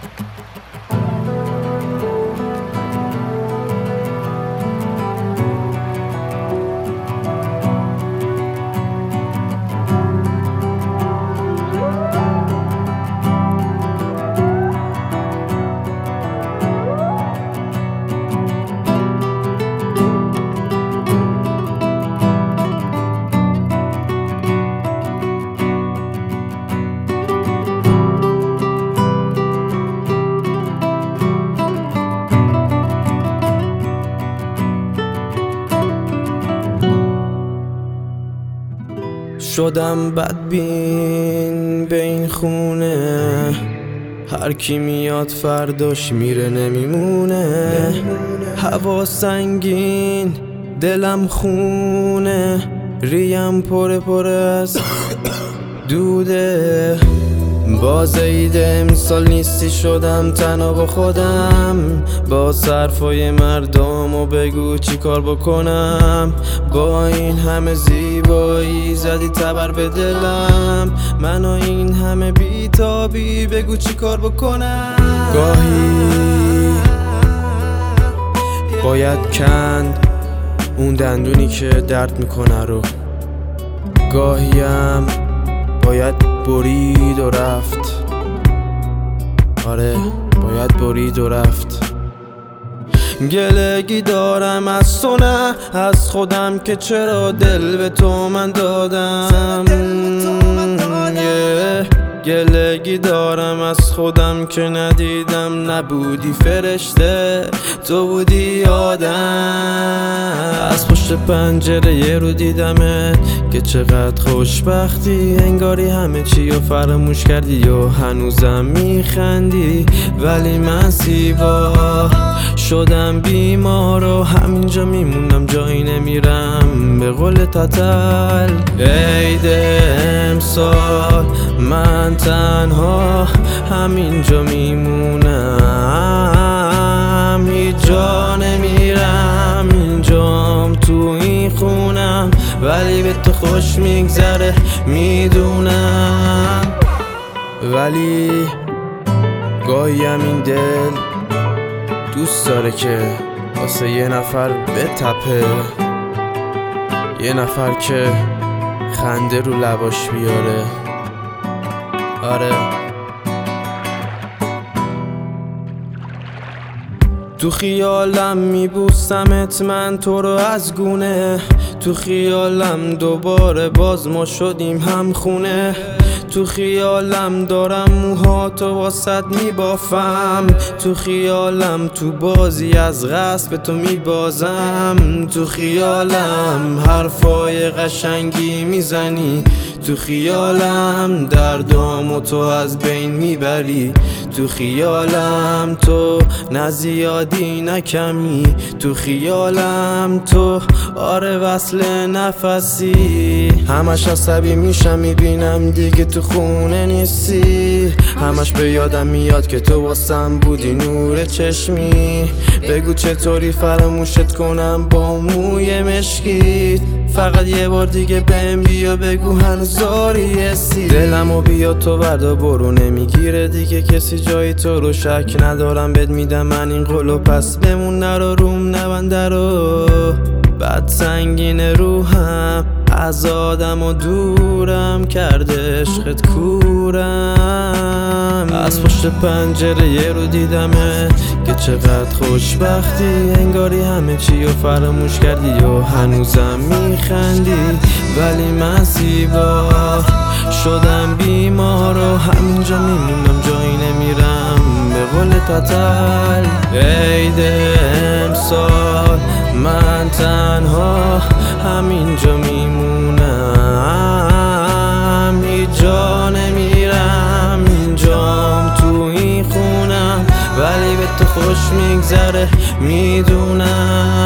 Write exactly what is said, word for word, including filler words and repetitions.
شدم بدبین به این خونه، هر کی میاد فرداش میره نمیمونه. هوا سنگین دلم خونه، ریم پر پر از دوده. باز عید امسال نیستی شدم تنها با خودم، با صرفای مردم و بگو چی کار بکنم. با این همه زیبایی زدی تبر به دلم، من و این همه بیتابی بگو چی کار بکنم. گاهی باید کند اون دندونی که درد میکنه رو، گاهیم باید برید و رفت. آره باید برید و رفت. گلگی دارم از تو نه از خودم که چرا دل به تو من دادم. گلگی دارم از خودم که ندیدم، نبودی فرشته تو بودی آدم. از پشت پنجره یه رو دیدمت که چقدر خوشبختی، انگاری همه چی رو فراموش کردی و هنوزم میخندی. ولی من زیبا شدم بیمار و همینجا میمونم جایی نمیرم. به قول تتل عید امسال من تنها همینجا میمونم، هیچ جا نمیرم، اینجام تو این خونم. ولی به تو خوش میگذره میدونم، ولی گاهی هم این دل دوست داره که واسه یه نفر بتپه، یه نفر که خنده رو لباش بیاره. آره تو خیالم میبوسمت من تو رو از گونه، تو خیالم دوباره باز ما شدیم هم خونه. تو خیالم دارم موهاتو واسط میبافم، تو خیالم تو بازی از غصب تو میبازم. تو خیالم حرفای قشنگی میزنی، تو خیالم دردامو تو از بین میبری. تو خیالم تو نه زیادی نه کمی، تو خیالم تو آره وصل نفسی. همش عصبی میشم میبینم دیگه تو خونه نیستی، همش به یادم میاد که تو واسم بودی نور چشمی. بگو چطوری فراموشت کنم با موی مشکیت، فقط یه بار دیگه بهم بیا بگو هنوز داری حسی. دلمو بیا تو بردا برو نمیگیره دیگه کسی جایی تو رو، شک ندارم بهت میدم من این قولو، پس بمون نرو روم نبنده رو. بد سنگین روحم از آدم و دورم کرده عشقت کورم. از پشت پنجره یه رو دیدمه که چقدر خوشبختی، انگاری همه چی رو فراموش کردی و هنوزم میخندی. ولی من زیبا شدم بیمار و همینجا میمونم جایی نمیرم. به قول تتل عید امسال من تنها همینجا میمونم، هیچ جا نمیرم، اینجام تو این خونم. ولی به تو خوش میگذره میدونم.